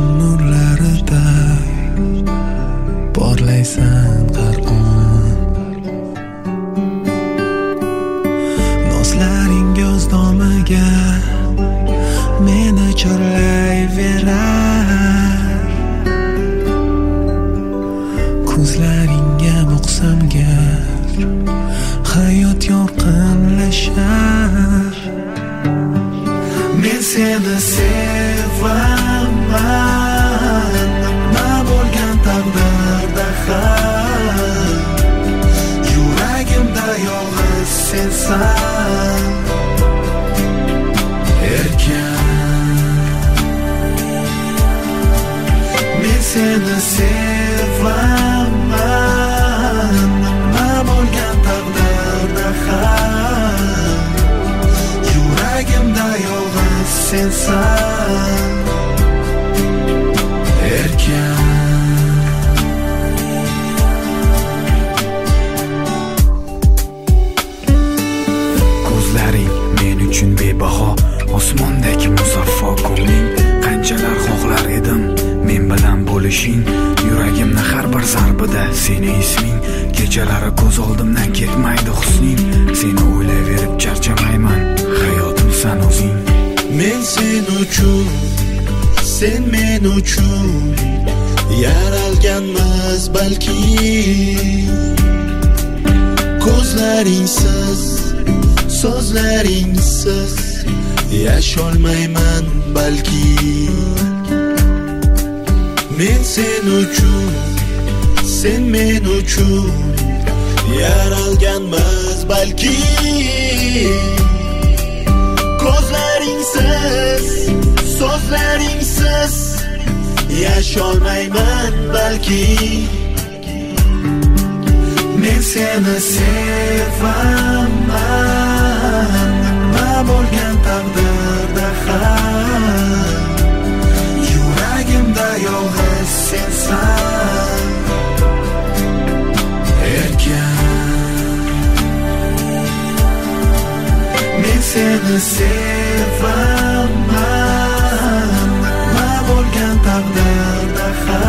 nurlariday porlaysan har on. Nozlaring ko'zdomiga meni chorlayverar. Ko'zlaringga boqsam gar hayot yorqinlashar. Men seni sevaman, nima bo'lgan taqdirda ham yuragimda yolg'iz sensan. Men seni sevaman, nima bo'lgan taqdirda ham yuragimda yolg'iz sensan. Ko'zlaring men uchun bebaho, osmondagi musaffo ko'ngling. Qanchalar xohlar edim men bilan bo'lishing. Yuragimni har bir zarbida seni isming. Kechalari ko'z oldimdan ketmaydi husning. Seni o'ylayverib charchamayman, hayotim san o'zing. Men sen uchun, sen men uchun yaralganmiz balki. Ko'zlaringsiz, so'zlaringsiz yasholmayman balki. Men sen uchun, sen men uchun yaralganmiz balki. Ko'zlaringsiz, so'zlaringsiz yasholmayman balki. Men seni sevaman, nima bo'lgan taqdirda ham yuragimda yolg'iz sensan. Men seni sevaman, nima bo'lgan taqdirda ham